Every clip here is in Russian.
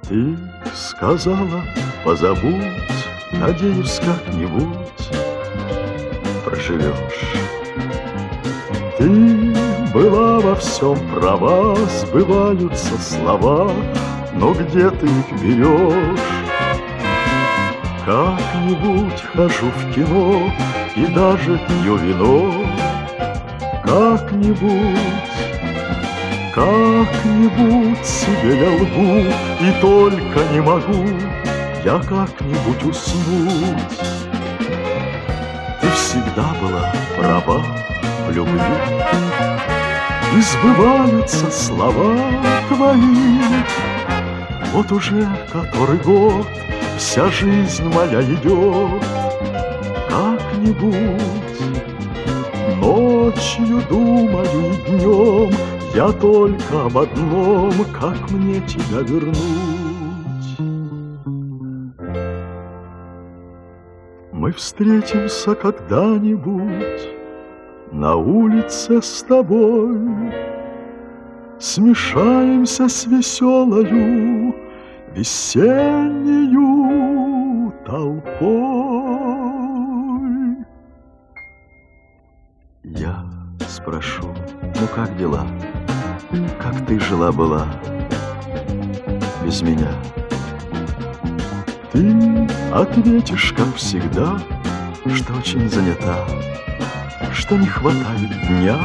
Ты сказала, позабудь, надеюсь, как-нибудь проживешь. Ты была во всем права, сбываются слова, но где ты их берешь? Как-нибудь хожу в кино и даже пью вино. Как-нибудь себе я лгу, и только не могу я как-нибудь уснуть. Ты всегда была права в любви, и сбываются слова твои. Вот уже который год вся жизнь моя идет. Как-нибудь ночью думаю и днем я только об одном, как мне тебя вернуть. Мы встретимся когда-нибудь на улице с тобой, смешаемся с веселою весеннею толпой. Я спрошу, ну как дела? Как ты жила-была без меня? Ты ответишь, как всегда, что очень занята, что не хватает дня.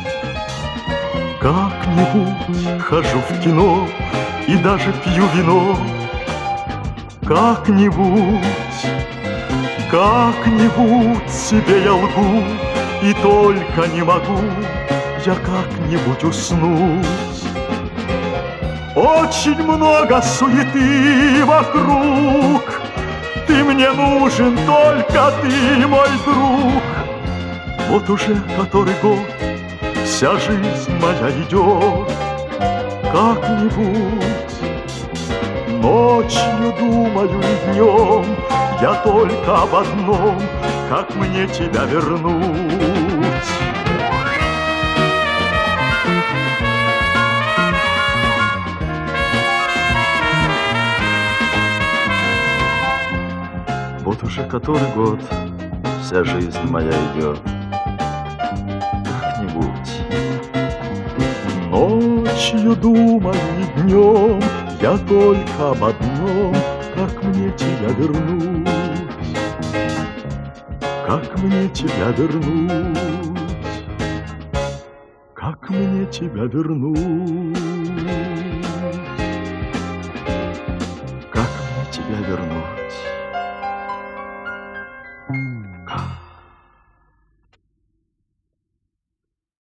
Как-нибудь хожу в кино и даже пью вино. Как-нибудь себе я лгу, и только не могу я как-нибудь уснуть. Очень много суеты вокруг, ты мне нужен, только ты, мой друг. Вот уже который год вся жизнь моя идет. Как-нибудь ночью думаю и днем я только об одном, как мне тебя вернуть. Вот уже который год вся жизнь моя идет. Как-нибудь ночью думаю и днем я только об одном, как мне тебя вернуть. Как мне тебя вернуть? Как мне тебя вернуть? Как мне тебя вернуть?